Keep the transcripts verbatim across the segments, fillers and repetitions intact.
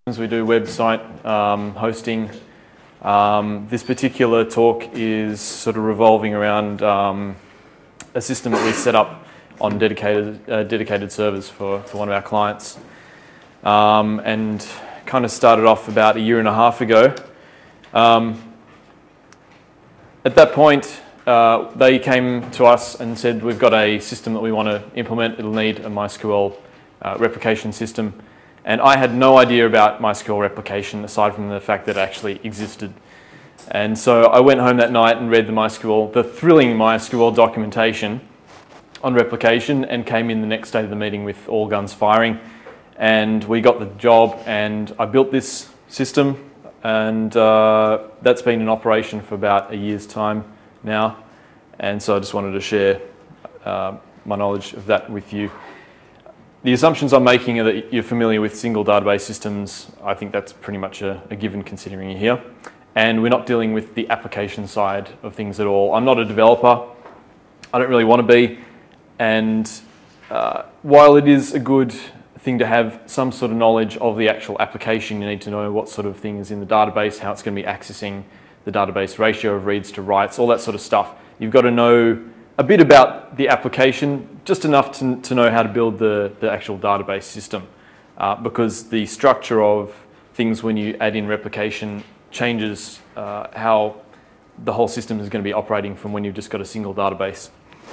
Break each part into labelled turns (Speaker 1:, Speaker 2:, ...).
Speaker 1: We do website um, hosting. Um, this particular talk is sort of revolving around um, a system that we set up on dedicated uh, dedicated servers for, for one of our clients, um, and kind of started off about a year and a half ago. Um, at that point, uh, they came to us and said, we've got a system that we want to implement. It'll need a MySQL uh, replication system. And I had no idea about MySQL replication aside from the fact that it actually existed. And so I went home that night and read the MySQL, the thrilling MySQL documentation on replication, and came in the next day to the meeting with all guns firing. And we got the job, and I built this system, and uh, that's been in operation for about a year's time now. And so I just wanted to share uh, my knowledge of that with you. The assumptions I'm making are that you're familiar with single database systems. I think that's pretty much a, a given considering you're here. And we're not dealing with the application side of things at all. I'm not a developer. I don't really want to be. And uh, while it is a good thing to have some sort of knowledge of the actual application, you need to know what sort of thing is in the database, how it's going to be accessing the database, ratio of reads to writes, all that sort of stuff. You've got to know a bit about the application, just enough to, to know how to build the, the actual database system, uh, because the structure of things when you add in replication changes uh, how the whole system is going to be operating from when you've just got a single database.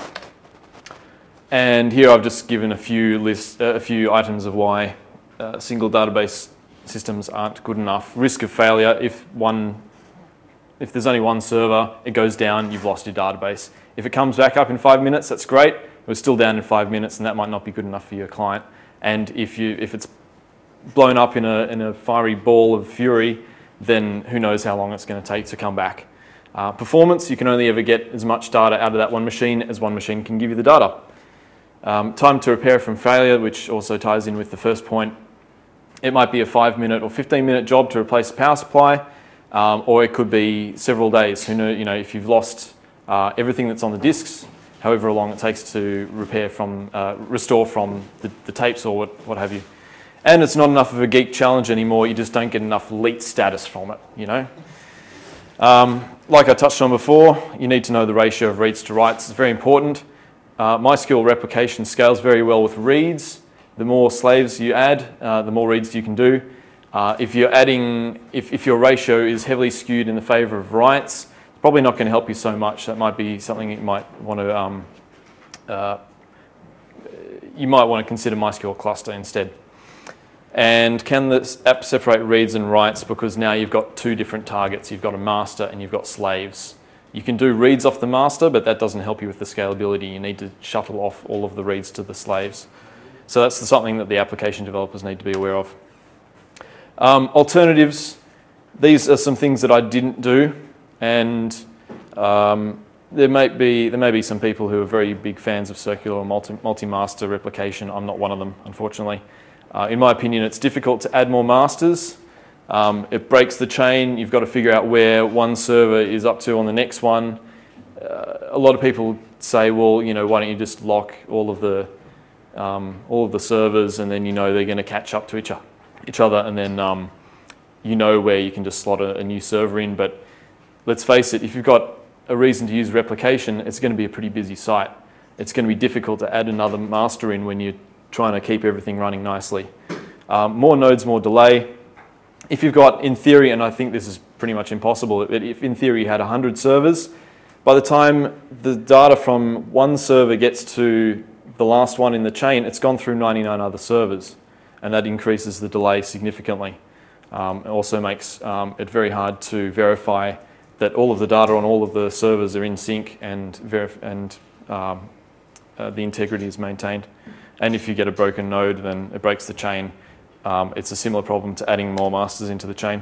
Speaker 1: And here I've just given a few lists, uh, a few items of why uh, single database systems aren't good enough. Risk of failure: if one, if there's only one server, it goes down, you've lost your database. If it comes back up in five minutes, that's great. It was still down in five minutes, and that might not be good enough for your client. And if you if it's blown up in a in a fiery ball of fury, then who knows how long it's going to take to come back. Uh, performance: you can only ever get as much data out of that one machine as one machine can give you the data. Um, time to repair from failure, which also ties in with the first point. It might be a five minute or fifteen minute job to replace a power supply, um, or it could be several days. Who know, you know, if you've lost Uh, everything that's on the disks, however long it takes to repair from, uh, restore from the, the tapes or what, what have you. And it's not enough of a geek challenge anymore. You just don't get enough elite status from it, you know. Um, like I touched on before, you need to know the ratio of reads to writes. It's very important. Uh, MySQL replication scales very well with reads. The more slaves you add, uh, the more reads you can do. Uh, if you're adding, if, if your ratio is heavily skewed in the favor of writes, probably not going to help you so much. That might be something you might want to um, uh, you might want to consider MySQL cluster instead. And can this app separate reads and writes? Because now you've got two different targets. You've got a master and you've got slaves. You can do reads off the master, but that doesn't help you with the scalability. You need to shuttle off all of the reads to the slaves. So that's something that the application developers need to be aware of. Um, alternatives. These are some things that I didn't do. And um, there may be there may be some people who are very big fans of circular or multi, multi-master replication. I'm not one of them, unfortunately. Uh, in my opinion, it's difficult to add more masters. Um, it breaks the chain. You've got to figure out where one server is up to on the next one. Uh, a lot of people say, well, you know, why don't you just lock all of the um, all of the servers, and then you know they're going to catch up to each, each other, and then um, you know where you can just slot a, a new server in. But let's face it, if you've got a reason to use replication, it's going to be a pretty busy site. It's going to be difficult to add another master in when you're trying to keep everything running nicely. Um, more nodes, more delay. If you've got, in theory, and I think this is pretty much impossible, but if in theory you had one hundred servers, by the time the data from one server gets to the last one in the chain, it's gone through ninety-nine other servers, and that increases the delay significantly. Um, it also makes um, it very hard to verify that all of the data on all of the servers are in sync and, verif and um, uh, the integrity is maintained. And if you get a broken node, then it breaks the chain. Um, it's a similar problem to adding more masters into the chain.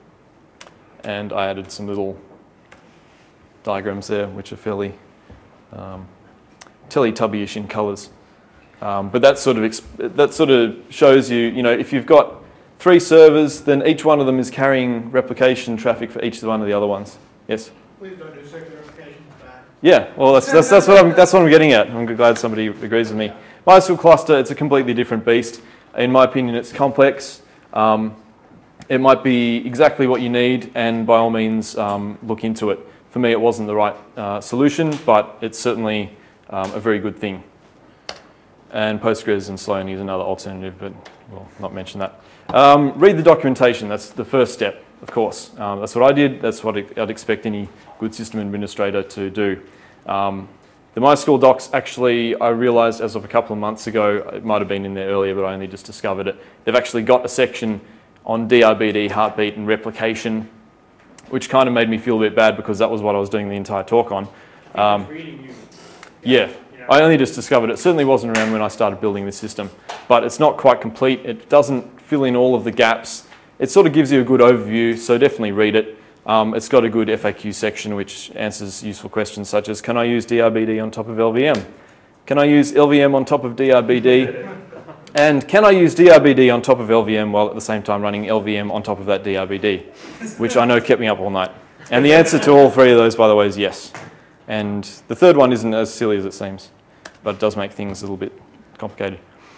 Speaker 1: And I added some little diagrams there, which are fairly um, Teletubby-ish in colours. Um, but that sort of exp that sort of shows you, you know, if you've got three servers, then each one of them is carrying replication traffic for each one of the other ones. Yes?
Speaker 2: Please don't do circular replication for that.
Speaker 1: Yeah, well, that's, that's, that's, what I'm, that's what I'm getting at. I'm glad somebody agrees with me. MySQL cluster, it's a completely different beast. In my opinion, it's complex. Um, it might be exactly what you need, and by all means um, look into it. For me, it wasn't the right uh, solution, but it's certainly um, a very good thing. And Postgres and Sloan is another alternative, but we'll not mention that. Um, read the documentation. That's the first step, of course. Um, that's what I did. That's what I'd expect any good system administrator to do. Um, the MySQL docs, actually, I realized as of a couple of months ago, it might have been in there earlier, but I only just discovered it. They've actually got a section on D R B D, heartbeat, and replication, which kind of made me feel a bit bad because that was what I was doing the entire talk on. Um, yeah, I only just discovered it. It certainly wasn't around when I started building this system, but it's not quite complete. It doesn't fill in all of the gaps. It sort of gives you a good overview, so definitely read it. Um, it's got a good F A Q section which answers useful questions such as, can I use D R B D on top of L V M? Can I use L V M on top of D R B D? And can I use D R B D on top of L V M while at the same time running L V M on top of that D R B D? Which I know kept me up all night. And the answer to all three of those, by the way, is yes. And the third one isn't as silly as it seems, but it does make things a little bit complicated.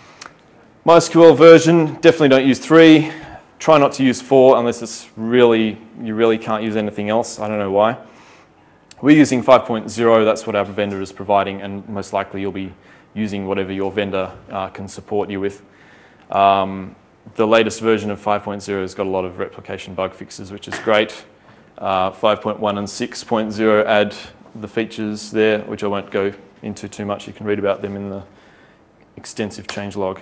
Speaker 1: MySQL version, definitely don't use three. Try not to use four unless it's really, you really can't use anything else. I don't know why. We're using five point oh, that's what our vendor is providing, and most likely you'll be using whatever your vendor uh, can support you with. Um, the latest version of five point oh has got a lot of replication bug fixes, which is great. Uh, five point one and six point oh add the features there, which I won't go into too much. You can read about them in the extensive changelog.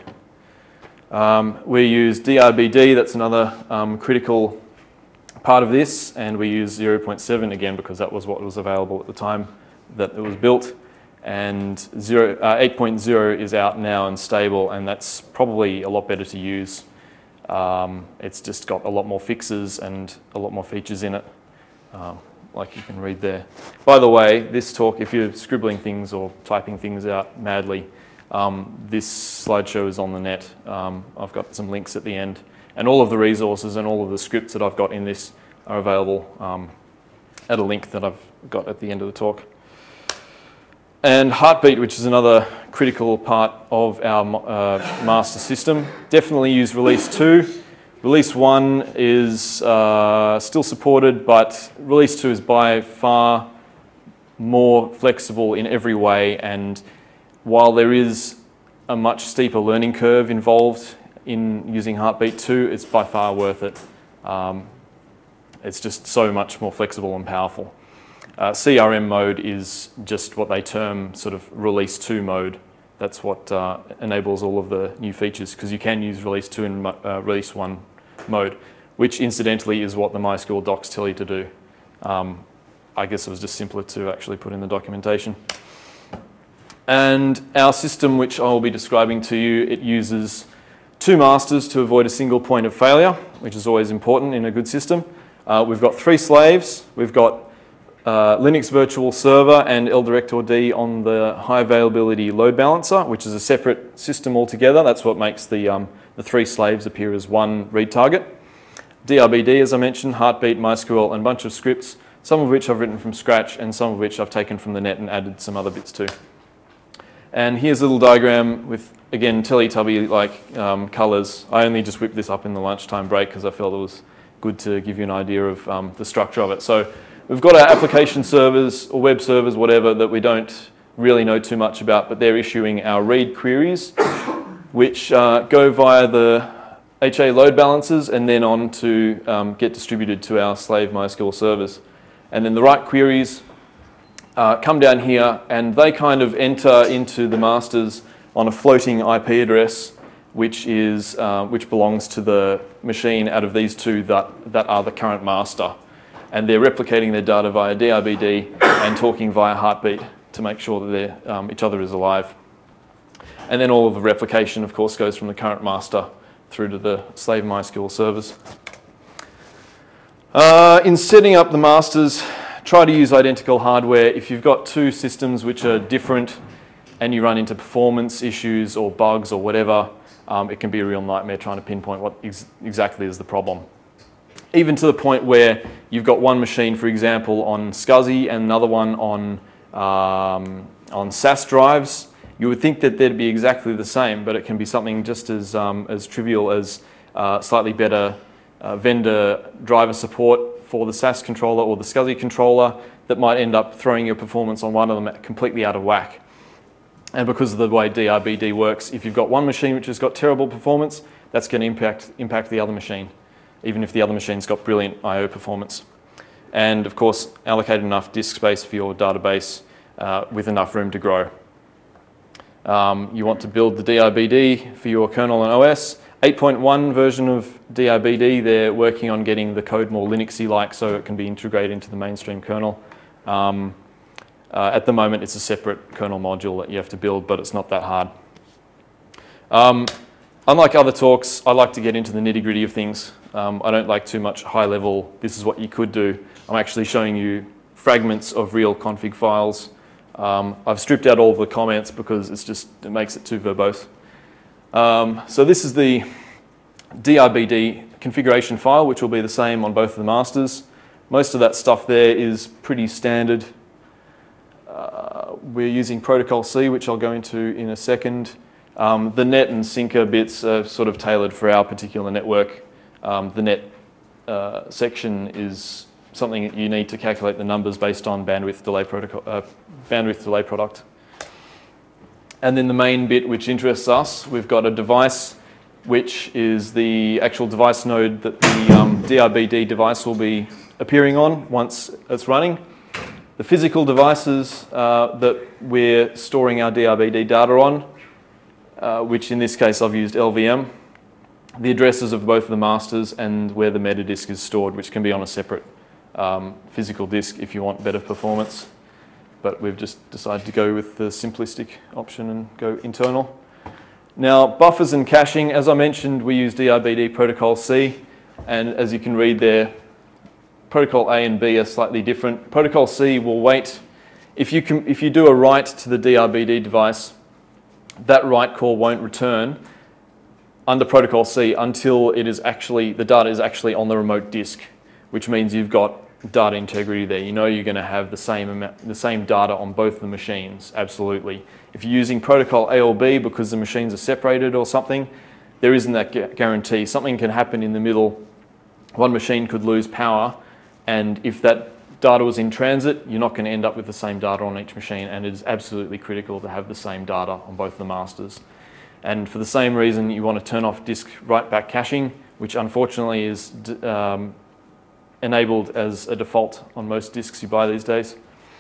Speaker 1: Um, we use D R B D, that's another um, critical part of this, and we use zero point seven again because that was what was available at the time that it was built. And eight point oh is out now and stable, and that's probably a lot better to use. Um, it's just got a lot more fixes and a lot more features in it, um, like you can read there. By the way, this talk, if you're scribbling things or typing things out madly, um, this slideshow is on the net. Um, I've got some links at the end, and all of the resources and all of the scripts that I've got in this are available um, at a link that I've got at the end of the talk. And Heartbeat, which is another critical part of our uh, master system. Definitely use release two. Release one is uh, still supported, but release two is by far more flexible in every way. And while there is a much steeper learning curve involved in using Heartbeat two, it's by far worth it. Um, it's just so much more flexible and powerful. Uh, C R M mode is just what they term sort of release two mode. That's what uh, enables all of the new features, because you can use release two and uh, release one mode, which incidentally is what the MySQL docs tell you to do. Um, I guess it was just simpler to actually put in the documentation. And our system, which I will be describing to you, it uses two masters to avoid a single point of failure, which is always important in a good system. Uh, we've got three slaves. We've got Uh, Linux Virtual Server and LDirectOrD on the high availability load balancer, which is a separate system altogether. That's what makes the, um, the three slaves appear as one read target. D R B D, as I mentioned, Heartbeat, MySQL, and a bunch of scripts, some of which I've written from scratch and some of which I've taken from the net and added some other bits to. And here's a little diagram with, again, Teletubby-like um, colors. I only just whipped this up in the lunchtime break because I felt it was good to give you an idea of um, the structure of it. So we've got our application servers or web servers, whatever, that we don't really know too much about, but they're issuing our read queries, which uh, go via the H A load balancers and then on to um, get distributed to our slave MySQL servers. And then the write queries uh, come down here, and they kind of enter into the masters on a floating I P address, which is uh, which belongs to the machine out of these two that, that are the current master. And they're replicating their data via D R B D and talking via Heartbeat to make sure that um, each other is alive. And then all of the replication, of course, goes from the current master through to the slave MySQL servers. Uh, in setting up the masters, try to use identical hardware. If you've got two systems which are different and you run into performance issues or bugs or whatever, um, it can be a real nightmare trying to pinpoint what ex exactly is the problem. Even to the point where you've got one machine, for example, on SCSI and another one on, um, on S A S drives. You would think that they'd be exactly the same, but it can be something just as, um, as trivial as uh, slightly better uh, vendor driver support for the S A S controller or the SCSI controller that might end up throwing your performance on one of them completely out of whack. And because of the way D R B D works, if you've got one machine which has got terrible performance, that's going to impact, impact the other machine, even if the other machine's got brilliant I O performance. And of course, allocate enough disk space for your database uh, with enough room to grow. Um, you want to build the D R B D for your kernel and O S. eight point one version of D R B D, they're working on getting the code more Linuxy-like so it can be integrated into the mainstream kernel. Um, uh, at the moment, it's a separate kernel module that you have to build, but it's not that hard. Um, unlike other talks, I like to get into the nitty-gritty of things. Um, I don't like too much high-level, this is what you could do. I'm actually showing you fragments of real config files. Um, I've stripped out all of the comments because it's just, it makes it too verbose. Um, so this is the D R B D configuration file, which will be the same on both of the masters. Most of that stuff there is pretty standard. Uh, we're using Protocol C, which I'll go into in a second. Um, the net and syncer bits are sort of tailored for our particular network. Um, the net uh, section is something that you need to calculate the numbers based on bandwidth delay protocol, uh, bandwidth delay product. And then the main bit which interests us, we've got a device which is the actual device node that the um, D R B D device will be appearing on once it's running. The physical devices uh, that we're storing our D R B D data on, uh, which in this case I've used L V M. The addresses of both of the masters and where the metadisk is stored, which can be on a separate um, physical disk if you want better performance. But we've just decided to go with the simplistic option and go internal. Now, buffers and caching, as I mentioned, we use D R B D Protocol C, and as you can read there, Protocol A and B are slightly different. Protocol C will wait. If you, can, if you do a write to the D R B D device, that write call won't return under Protocol C until it is actually, the data is actually on the remote disk, which means you've got data integrity there. You know you're going to have the same amount, the same data on both the machines, absolutely. If you're using Protocol A or B because the machines are separated or something, there isn't that gu guarantee. Something can happen in the middle. One machine could lose power, and if that data was in transit, you're not going to end up with the same data on each machine, and it is absolutely critical to have the same data on both the masters. And for the same reason, you want to turn off disk write-back caching, which unfortunately is um, enabled as a default on most disks you buy these days.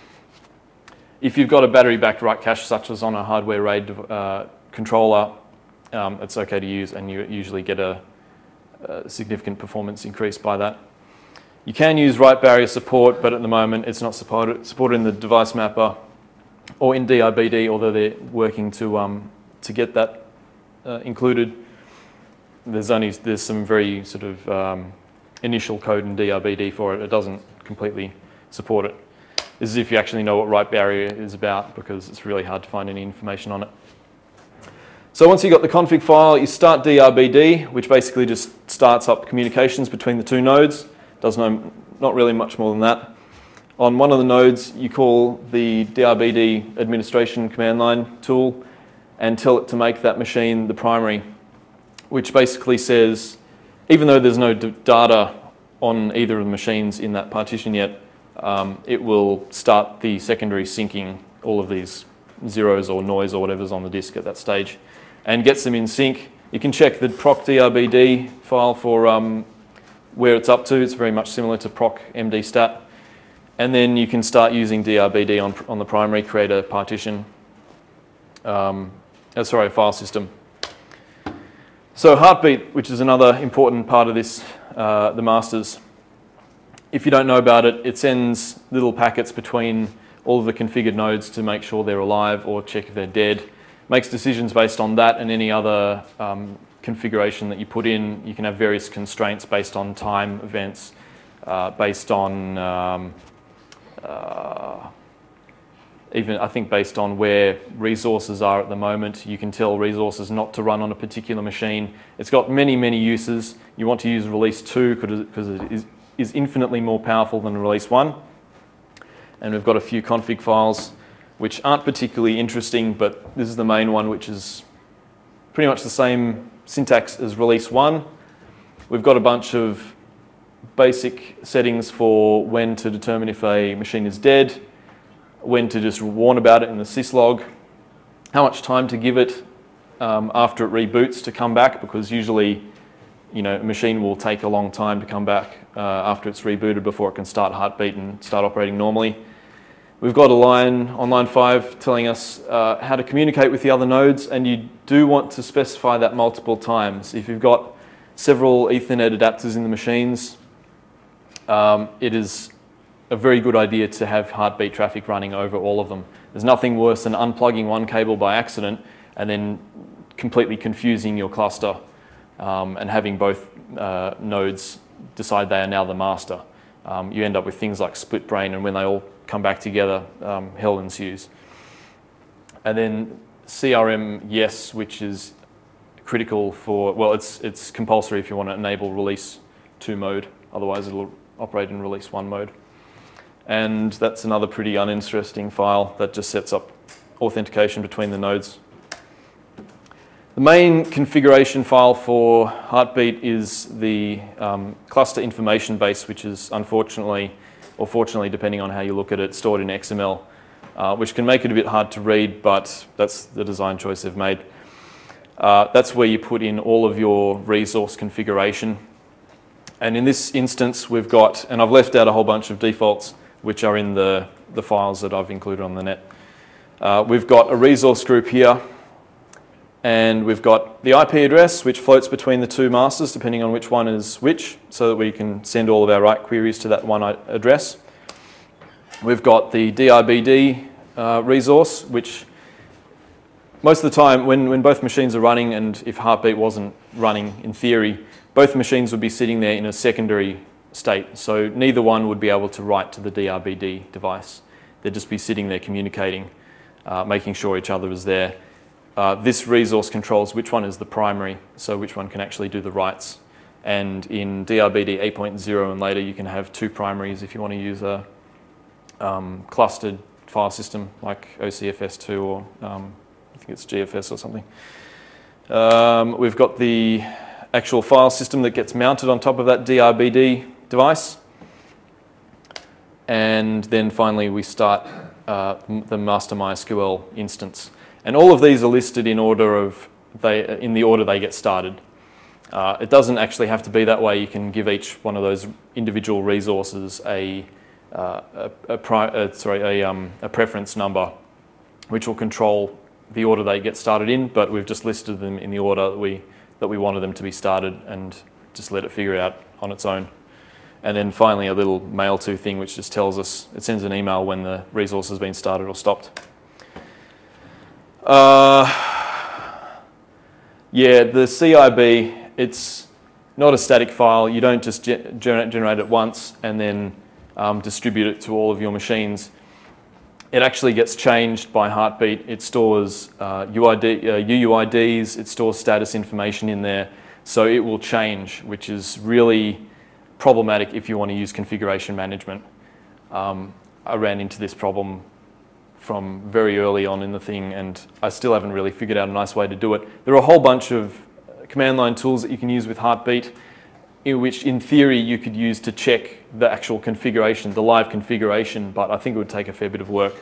Speaker 1: If you've got a battery-backed write cache, such as on a hardware RAID uh, controller, um, it's okay to use, and you usually get a, a significant performance increase by that. You can use write barrier support, but at the moment it's not supported, supported in the device mapper or in D R B D, although they're working to, um, to get that uh, included. There's only there's some very sort of um, initial code in D R B D for it. It doesn't completely support it. This is if you actually know what write barrier is about, because it's really hard to find any information on it. So once you've got the config file, you start D R B D, which basically just starts up communications between the two nodes. Does no, not really much more than that. On one of the nodes, you call the D R B D administration command line tool and tell it to make that machine the primary, which basically says, even though there's no data on either of the machines in that partition yet, um, it will start the secondary syncing all of these zeros or noise or whatever's on the disk at that stage, and gets them in sync. You can check the proc D R B D file for um, where it's up to. It's very much similar to proc M D stat. And then you can start using D R B D on, on the primary, create a partition, um, oh, sorry, a file system. So Heartbeat, which is another important part of this, uh, the masters. If you don't know about it, it sends little packets between all of the configured nodes to make sure they're alive or check if they're dead. Makes decisions based on that and any other um, configuration that you put in. You can have various constraints based on time events, uh, based on um, uh, even I think based on where resources are at the moment. You can tell resources not to run on a particular machine. It's got many, many uses. You want to use release two because it is, is infinitely more powerful than release one. And we've got a few config files which aren't particularly interesting, but this is the main one, which is pretty much the same syntax as release one. We've got a bunch of basic settings for when to determine if a machine is dead, when to just warn about it in the syslog, how much time to give it um, after it reboots to come back, because usually, you know, a machine will take a long time to come back uh, after it's rebooted before it can start heartbeat and start operating normally. We've got a line on line five telling us uh, how to communicate with the other nodes, and you do want to specify that multiple times. If you've got several Ethernet adapters in the machines, um, it is a very good idea to have heartbeat traffic running over all of them. There's nothing worse than unplugging one cable by accident and then completely confusing your cluster um, and having both uh, nodes decide they are now the master. Um, you end up with things like split brain, and when they all come back together, um, hell ensues. And then C R M yes, which is critical for, well, it's, it's compulsory if you want to enable release two mode, otherwise it'll operate in release one mode. And that's another pretty uninteresting file that just sets up authentication between the nodes. The main configuration file for Heartbeat is the um, cluster information base, which is unfortunately, or fortunately, depending on how you look at it, stored in X M L, uh, which can make it a bit hard to read, but that's the design choice they've made. Uh, that's where you put in all of your resource configuration. And in this instance, we've got, and I've left out a whole bunch of defaults, which are in the, the files that I've included on the net. Uh, we've got a resource group here, and we've got the I P address, which floats between the two masters, depending on which one is which, so that we can send all of our write queries to that one address. We've got the D I B D uh, resource, which most of the time, when, when both machines are running, and if Heartbeat wasn't running in theory, both machines would be sitting there in a secondary state. So neither one would be able to write to the D I B D device. They'd just be sitting there communicating, uh, making sure each other is there. Uh, this resource controls which one is the primary, so which one can actually do the writes. And in D I B D eight point oh and later, you can have two primaries if you want to use a um, clustered file system like O C F S two or um, I think it's G F S or something. Um, we've got the actual file system that gets mounted on top of that D I B D device. And then finally, we start uh, the master MySQL instance. And all of these are listed in order of they in the order they get started. Uh, it doesn't actually have to be that way. You can give each one of those individual resources a uh, a, a, pri uh, sorry a, um, a preference number, which will control the order they get started in. But we've just listed them in the order that we that we wanted them to be started, and just let it figure it out on its own. And then finally, a little mail to thing, which just tells us, it sends an email when the resource has been started or stopped. Uh, yeah, the C I B, it's not a static file. You don't just ge generate, generate it once and then um, distribute it to all of your machines. It actually gets changed by Heartbeat. It stores uh, U I D, uh, U U I Ds, it stores status information in there. So it will change, which is really problematic if you want to use configuration management. Um, I ran into this problem from very early on in the thing, and I still haven't really figured out a nice way to do it. There are a whole bunch of command line tools that you can use with Heartbeat, in which in theory you could use to check the actual configuration, the live configuration, but I think it would take a fair bit of work.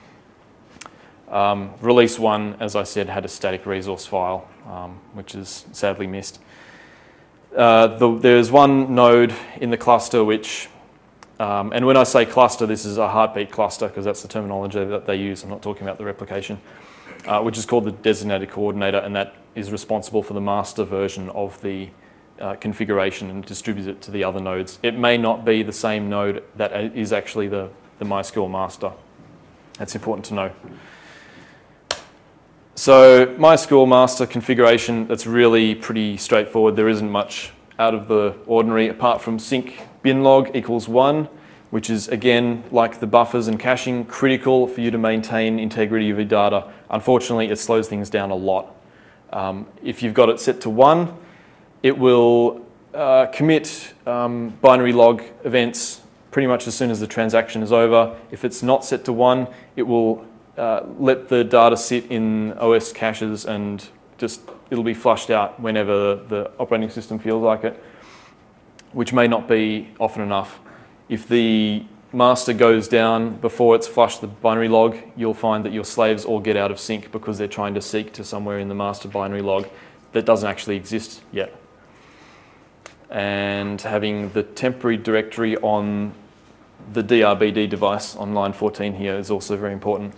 Speaker 1: Um, release one, as I said, had a static resource file, um, which is sadly missed. Uh, the, there's one node in the cluster which, um, and when I say cluster, this is a Heartbeat cluster because that's the terminology that they use. I'm not talking about the replication, uh, which is called the designated coordinator, and that is responsible for the master version of the uh, configuration and distributes it to the other nodes. It may not be the same node that is actually the, the MySQL master. That's important to know. So MySQL master configuration, that's really pretty straightforward. There isn't much out of the ordinary apart from sync bin log equals one, which is again, like the buffers and caching, critical for you to maintain integrity of your data. Unfortunately, it slows things down a lot. Um, if you've got it set to one, it will uh, commit um, binary log events pretty much as soon as the transaction is over. If it's not set to one, it will Uh, let the data sit in O S caches and just it'll be flushed out whenever the operating system feels like it. which may not be often enough. If the master goes down before it's flushed the binary log, you'll find that your slaves all get out of sync because they're trying to seek to somewhere in the master binary log that doesn't actually exist yet. And having the temporary directory on the D R B D device on line fourteen here is also very important.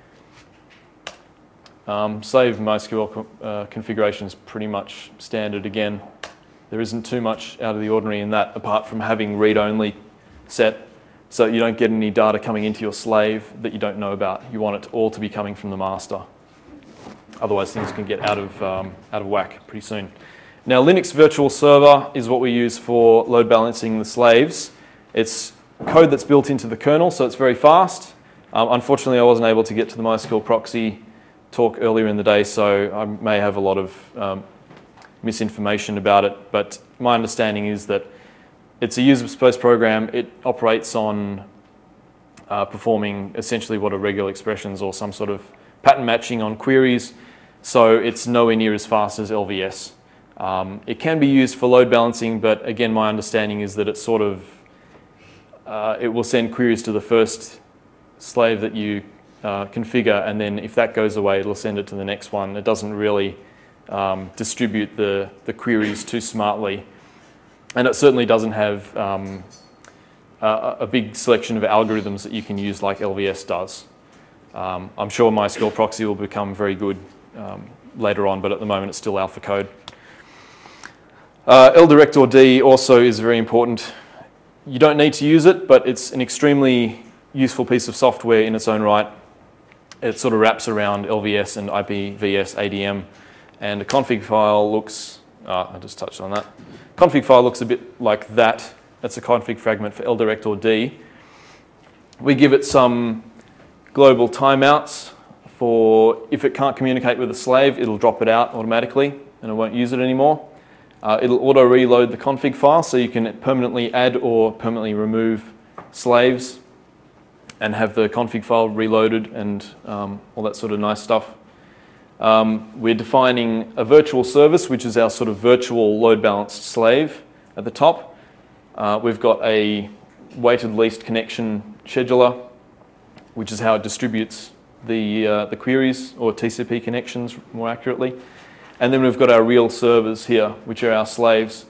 Speaker 1: Um, slave MySQL co uh, configuration is pretty much standard again. There isn't too much out of the ordinary in that, apart from having read-only set, so you don't get any data coming into your slave that you don't know about. You want it all to be coming from the master. Otherwise, things can get out of, um, out of whack pretty soon. Now, Linux Virtual Server is what we use for load balancing the slaves. It's code that's built into the kernel, so it's very fast. Um, unfortunately, I wasn't able to get to the MySQL proxy talk earlier in the day, so I may have a lot of um, misinformation about it, but my understanding is that it's a user-space program. It operates on uh, performing essentially what are regular expressions or some sort of pattern matching on queries, so it's nowhere near as fast as L V S. Um, it can be used for load balancing, but again, my understanding is that it's sort of, uh, it will send queries to the first slave that you uh, configure, and then if that goes away, it'll send it to the next one. It doesn't really um, distribute the, the queries too smartly. And it certainly doesn't have um, a, a big selection of algorithms that you can use like L V S does. Um, I'm sure MySQL proxy will become very good um, later on, but at the moment it's still alpha code. Uh, LDirectOrD also is very important. You don't need to use it, but it's an extremely useful piece of software in its own right. It sort of wraps around L V S and I P v S A D M, and a config file looks, oh, I just touched on that. Config file looks a bit like that. That's a config fragment for LDirectOrD. We give it some global timeouts for if it can't communicate with a slave, it'll drop it out automatically and it won't use it anymore. Uh, it'll auto-reload the config file, so you can permanently add or permanently remove slaves and have the config file reloaded and um, all that sort of nice stuff. Um, we're defining a virtual service, which is our sort of virtual load balanced slave at the top. Uh, we've got a weighted least connection scheduler, which is how it distributes the, uh, the queries, or T C P connections more accurately. And then we've got our real servers here, which are our slaves.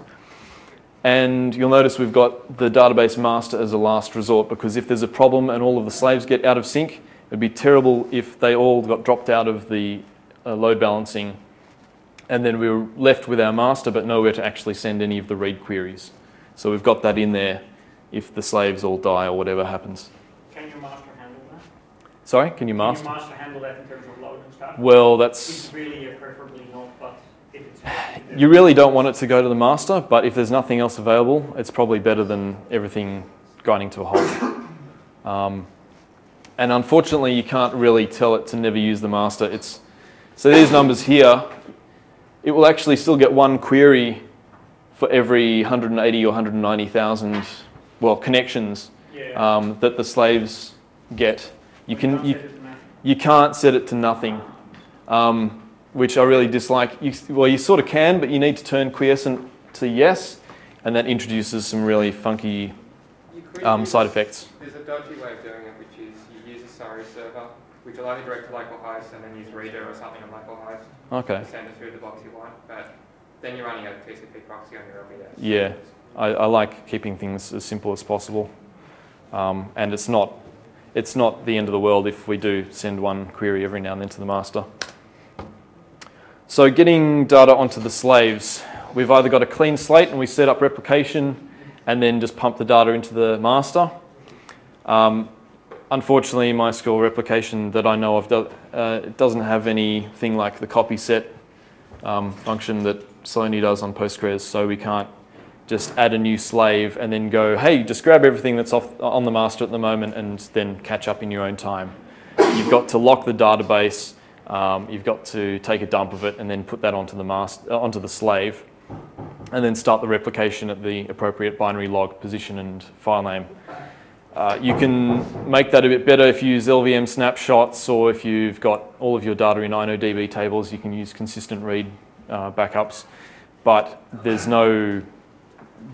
Speaker 1: And you'll notice we've got the database master as a last resort, because if there's a problem and all of the slaves get out of sync, it'd be terrible if they all got dropped out of the uh, load balancing, and then we were left with our master but nowhere to actually send any of the read queries. So we've got that in there if the slaves all die or whatever happens.
Speaker 2: Can your master handle that?
Speaker 1: Sorry, can you master?
Speaker 2: Can your master handle that in terms of load and stuff?
Speaker 1: Well, that's...
Speaker 2: It's really a preferably not, but if it's...
Speaker 1: You really don't want it to go to the master, but if there's nothing else available, it's probably better than everything grinding to a halt. Um, and unfortunately, you can't really tell it to never use the master. It's, so these numbers here, it will actually still get one query for every one hundred eighty or one hundred ninety thousand, well, connections
Speaker 2: yeah.
Speaker 1: um, that the slaves get. You, can, you, you can't set it to nothing. Um, which I really dislike. You, well, you sort of can, but you need to turn quiescent to yes, and that introduces some really funky um, side effects.
Speaker 3: There's a dodgy way of doing it, which is you use a SARI server, which will only direct to local host, and then use reader or something on local host
Speaker 1: okay.
Speaker 3: to send it through the box you want. But then you're running a T C P proxy on your L V S.
Speaker 1: Yeah, I, I like keeping things as simple as possible, um, and it's not it's not the end of the world if we do send one query every now and then to the master. So getting data onto the slaves, we've either got a clean slate and we set up replication and then just pump the data into the master. Um, unfortunately, MySQL replication that I know of do, uh, it doesn't have anything like the copy set um, function that Selenium does on Postgres, so we can't just add a new slave and then go, hey, just grab everything that's off on the master at the moment and then catch up in your own time. You've got to lock the database. Um, you've got to take a dump of it and then put that onto the master, uh, onto the slave, and then start the replication at the appropriate binary log position and file name. Uh, you can make that a bit better if you use L V M snapshots, or if you've got all of your data in InnoDB tables, you can use consistent read uh, backups. But there's no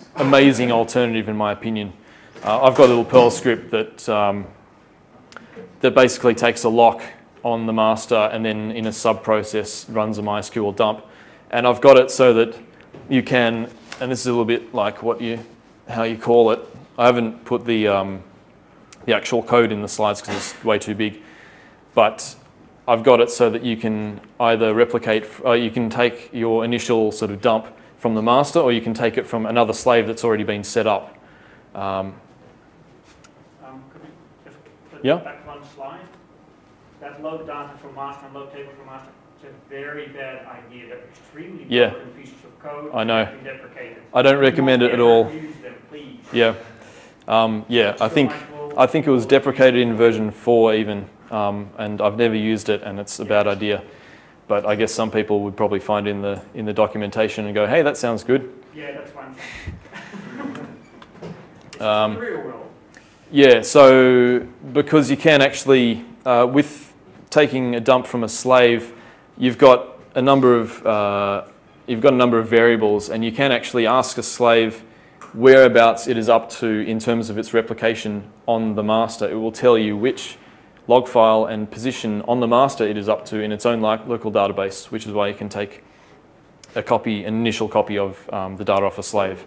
Speaker 1: amazing alternative in my opinion. Uh, I've got a little Perl script that um, that basically takes a lock on the master and then in a sub-process runs a MySQL dump. And I've got it so that you can, and this is a little bit like what you, how you call it. I haven't put the, um, the actual code in the slides because it's way too big. But I've got it so that you can either replicate, uh, you can take your initial sort of dump from the master, or you can take it from another slave that's already been set up. Um,
Speaker 2: Um, could we just put
Speaker 1: Yeah.
Speaker 2: back one slide? That load data from master and load table from master, it's a very bad idea. They're extremely
Speaker 1: Yeah.
Speaker 2: broken pieces of code.
Speaker 1: I know.
Speaker 2: that have been deprecated.
Speaker 1: I don't recommend it at all.
Speaker 2: Never use them, please.
Speaker 1: Yeah, um, yeah. I
Speaker 2: So
Speaker 1: think
Speaker 2: much will-
Speaker 1: I think it was deprecated in version four even, um, and I've never used it, and it's a bad idea. But I guess some people would probably find in the in the documentation and go, "Hey, that sounds good."
Speaker 2: Yeah, that's one thing. It's
Speaker 1: Um,
Speaker 2: the real world.
Speaker 1: Yeah, so because you can actually, uh, with taking a dump from a slave, you've got a number of uh, you've got a number of variables, and you can actually ask a slave whereabouts it is up to in terms of its replication on the master. It will tell you which log file and position on the master it is up to in its own lo- local database, which is why you can take a copy, an initial copy of um, the data off a slave.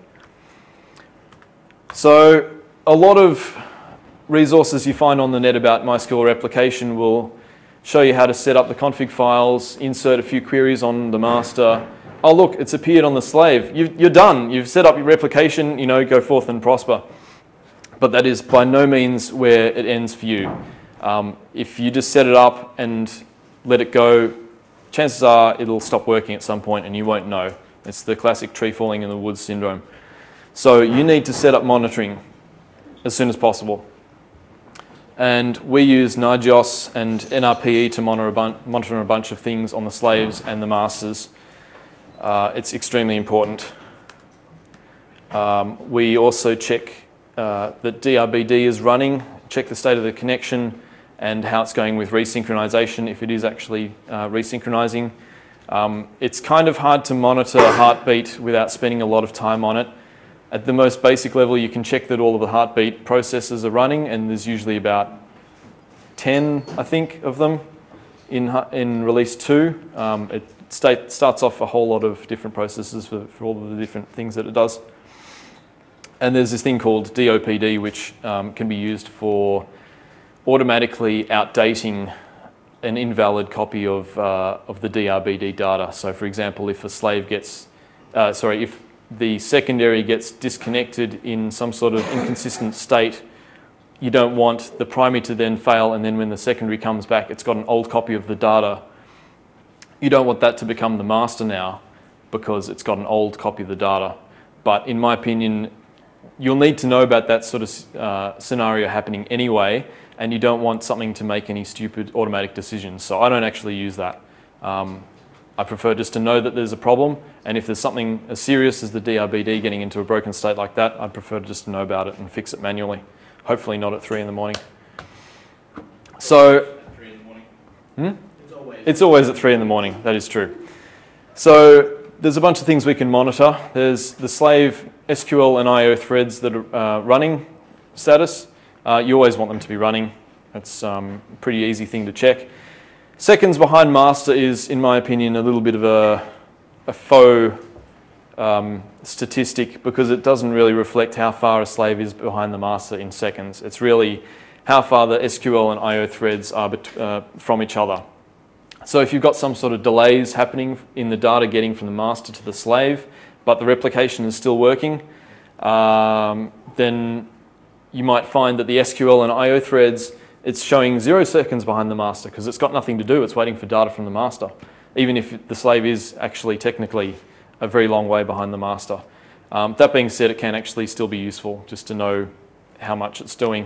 Speaker 1: So a lot of resources you find on the net about MySQL replication will show you how to set up the config files, insert a few queries on the master. Oh look, it's appeared on the slave. You've, you're done. You've set up your replication, you know, go forth and prosper. But that is by no means where it ends for you. Um, if you just set it up and let it go, chances are it'll stop working at some point and you won't know. It's the classic tree falling in the woods syndrome. So you need to set up monitoring as soon as possible. And we use Nagios and N R P E to monitor a, bun- monitor a bunch of things on the slaves and the masters. Uh, it's extremely important. Um, we also check uh, that D R B D is running, check the state of the connection and how it's going with resynchronization, if it is actually uh, resynchronizing. Um, it's kind of hard to monitor heartbeat without spending a lot of time on it. At the most basic level, you can check that all of the heartbeat processes are running, and there's usually about ten, I think, of them in, in release two. Um, it state, starts off a whole lot of different processes for, for all of the different things that it does. And there's this thing called D O P D, which um, can be used for automatically outdating an invalid copy of, uh, of the D R B D data. So for example, if a slave gets, uh, sorry, if the secondary gets disconnected in some sort of inconsistent state, you don't want the primary to then fail, and then when the secondary comes back, it's got an old copy of the data. You don't want that to become the master now because it's got an old copy of the data. But in my opinion, you'll need to know about that sort of uh, scenario happening anyway, and you don't want something to make any stupid automatic decisions. So I don't actually use that. Um, I prefer just to know that there's a problem, and if there's something as serious as the D R B D getting into a broken state like that, I'd prefer just to know about it and fix it manually. Hopefully not at three in the morning. So,
Speaker 4: At three in the morning.
Speaker 1: hmm?
Speaker 4: It's always.
Speaker 1: It's always at three in the morning, that is true. So there's a bunch of things we can monitor. There's the slave S Q L and I O threads that are uh, running status. Uh, you always want them to be running. It's um, a pretty easy thing to check. Seconds behind master is, in my opinion, a little bit of a, a faux um, statistic because it doesn't really reflect how far a slave is behind the master in seconds. It's really how far the S Q L and I O threads are bet- uh, from each other. So if you've got some sort of delays happening in the data getting from the master to the slave, but the replication is still working, um, then you might find that the S Q L and I O threads, it's showing zero seconds behind the master because it's got nothing to do. It's waiting for data from the master, even if the slave is actually technically a very long way behind the master. Um, that being said, it can actually still be useful just to know how much it's doing.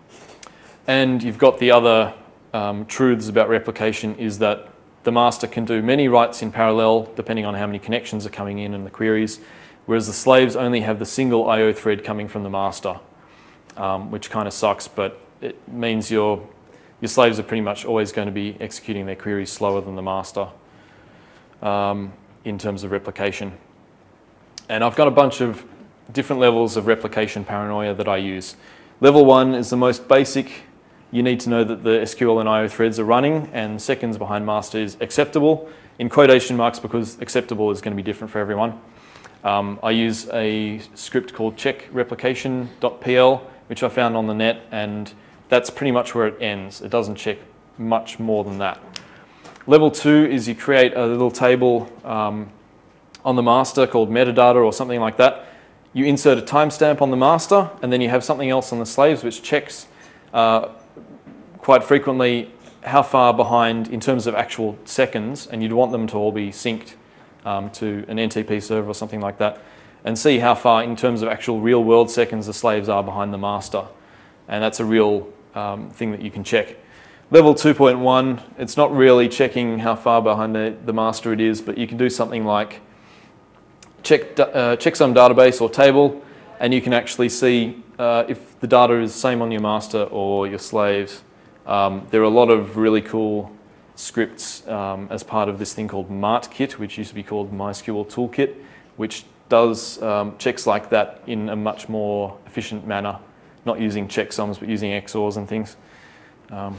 Speaker 1: And you've got the other um, truths about replication is that the master can do many writes in parallel depending on how many connections are coming in and the queries, whereas the slaves only have the single I O thread coming from the master, um, which kind of sucks, but it means your, your slaves are pretty much always going to be executing their queries slower than the master um, in terms of replication. And I've got a bunch of different levels of replication paranoia that I use. Level one is the most basic. You need to know that the S Q L and I O threads are running and seconds behind master is acceptable, in quotation marks, because acceptable is going to be different for everyone. Um, I use a script called check replication dot P L, which I found on the net, and that's pretty much where it ends. It doesn't check much more than that. Level two is you create a little table um, on the master called metadata or something like that. You insert a timestamp on the master, and then you have something else on the slaves which checks uh, quite frequently how far behind in terms of actual seconds, and you'd want them to all be synced um, to an N T P server or something like that, and see how far in terms of actual real world seconds the slaves are behind the master. And that's a real um, thing that you can check. Level two point one, it's not really checking how far behind the, the master it is, but you can do something like check, uh, check some database or table, and you can actually see uh, if the data is the same on your master or your slaves. Um, there are a lot of really cool scripts um, as part of this thing called MartKit, which used to be called MySQL Toolkit, which does um, checks like that in a much more efficient manner, not using checksums but using X O Rs and things. Um,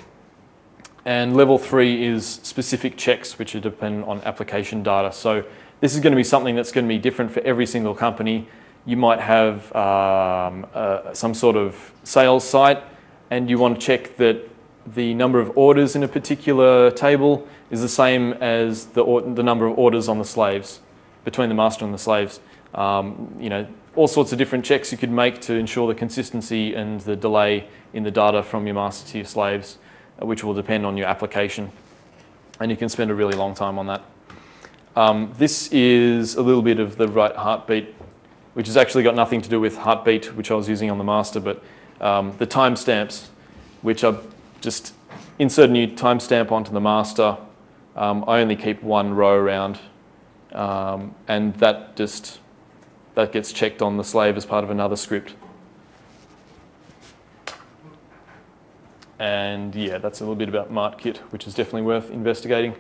Speaker 1: and level three is specific checks which are dependent on application data. So this is going to be something that's going to be different for every single company. You might have um, uh, some sort of sales site, and you want to check that the number of orders in a particular table is the same as the, or the number of orders on the slaves, between the master and the slaves. Um, you know, all sorts of different checks you could make to ensure the consistency and the delay in the data from your master to your slaves, which will depend on your application. And you can spend a really long time on that. Um, this is a little bit of the right heartbeat, which has actually got nothing to do with heartbeat, which I was using on the master, but um, the timestamps, which are just insert a new timestamp onto the master. Um, I only keep one row around, um, and that just that gets checked on the slave as part of another script. And yeah, that's a little bit about MartKit, which is definitely worth investigating.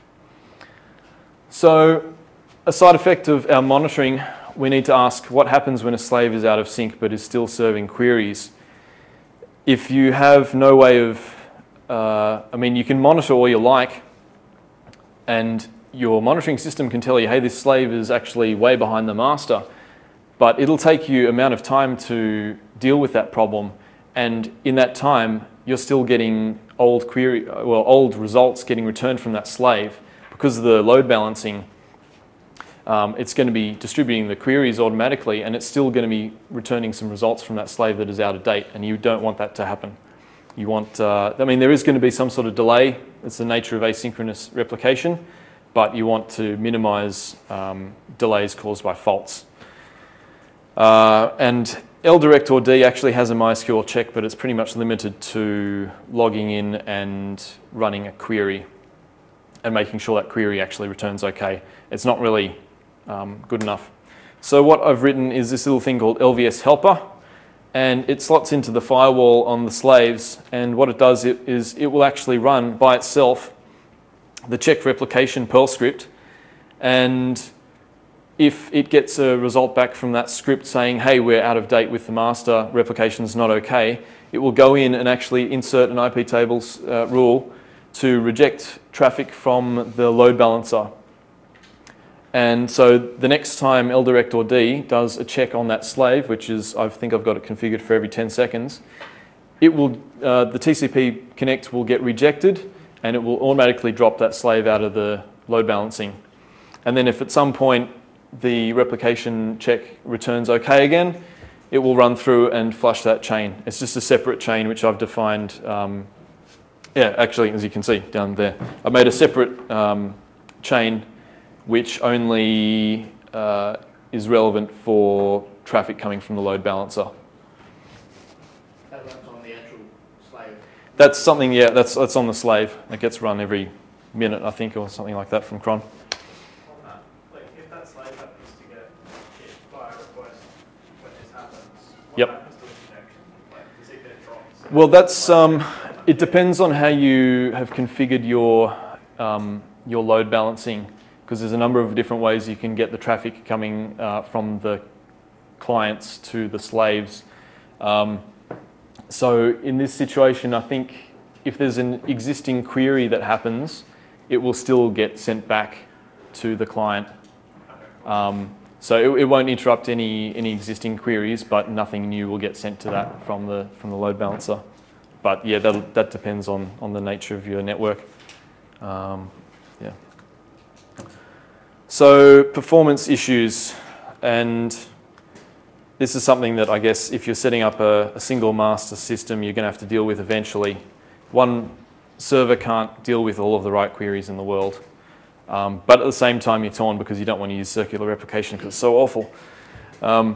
Speaker 1: So, a side effect of our monitoring, we need to ask what happens when a slave is out of sync but is still serving queries. If you have no way of, uh, I mean, you can monitor all you like, and your monitoring system can tell you, hey, this slave is actually way behind the master, but it'll take you amount of time to deal with that problem, and in that time, you're still getting old query, well, old results getting returned from that slave. Because of the load balancing, um, it's going to be distributing the queries automatically, and it's still going to be returning some results from that slave that is out of date, and you don't want that to happen. You want, uh, I mean, there is going to be some sort of delay. It's the nature of asynchronous replication, but you want to minimize um, delays caused by faults. Uh, and LDirect or D actually has a MySQL check, but it's pretty much limited to logging in and running a query and making sure that query actually returns okay. It's not really um, good enough. So what I've written is this little thing called L V S helper, and it slots into the firewall on the slaves, and what it does it, is it will actually run by itself the check replication Perl script, and if it gets a result back from that script saying, hey, we're out of date with the master, replication's not okay, it will go in and actually insert an I P tables uh, rule to reject traffic from the load balancer. And so the next time LDirect or D does a check on that slave, which is, I think I've got it configured for every ten seconds, it will, uh, the T C P connect will get rejected, and it will automatically drop that slave out of the load balancing. And then if at some point the replication check returns okay again, it will run through and flush that chain. It's just a separate chain which I've defined. Um, yeah, actually, as you can see down there, I made a separate um, chain which only uh, is relevant for traffic coming from the load balancer.
Speaker 4: That runs on the actual slave?
Speaker 1: That's something, yeah, that's, that's on the slave. It gets run every minute, I think, or something like that from cron.
Speaker 2: Like, if that slave happens to get hit by a request when this happens, what
Speaker 1: Yep.
Speaker 2: happens to the connection? Like, does it get dropped?
Speaker 1: Well, that's um, it depends on how you have configured your um, your load balancing, because there's a number of different ways you can get the traffic coming uh, from the clients to the slaves. Um, so in this situation, I think if there's an existing query that happens, it will still get sent back to the client. Um, so it, it won't interrupt any, any existing queries, but nothing new will get sent to that from the, from the load balancer. But yeah, that, that depends on, on the nature of your network. Um, yeah. So performance issues, and this is something that I guess if you're setting up a, a single master system, you're going to have to deal with eventually. One server can't deal with all of the right queries in the world. Um, but at the same time, you're torn because you don't want to use circular replication because it's so awful. Um,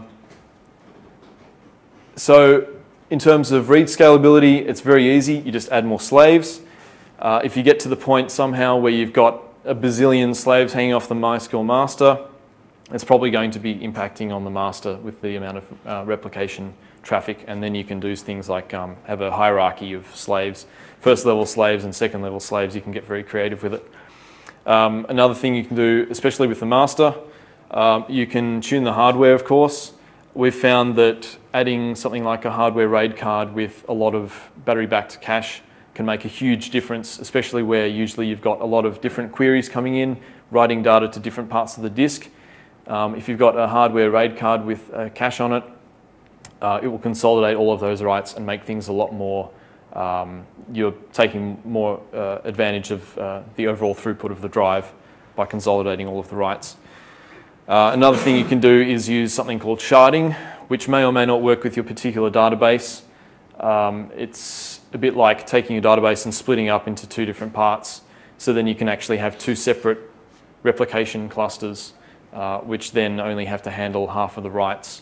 Speaker 1: so in terms of read scalability, it's very easy. You just add more slaves. Uh, if you get to the point somehow where you've got a bazillion slaves hanging off the MySQL master, it's probably going to be impacting on the master with the amount of uh, replication traffic, and then you can do things like um, have a hierarchy of slaves, first level slaves and second level slaves. You can get very creative with it. Um, another thing you can do, especially with the master, um, you can tune the hardware, of course. We've found that adding something like a hardware RAID card with a lot of battery-backed cache can make a huge difference, especially where usually you've got a lot of different queries coming in, writing data to different parts of the disk. Um, if you've got a hardware RAID card with a cache on it, uh, it will consolidate all of those writes and make things a lot more, um, you're taking more uh, advantage of uh, the overall throughput of the drive by consolidating all of the writes. Uh, another thing you can do is use something called sharding, which may or may not work with your particular database. Um, it's a bit like taking your database and splitting up into two different parts, so then you can actually have two separate replication clusters, uh, which then only have to handle half of the writes.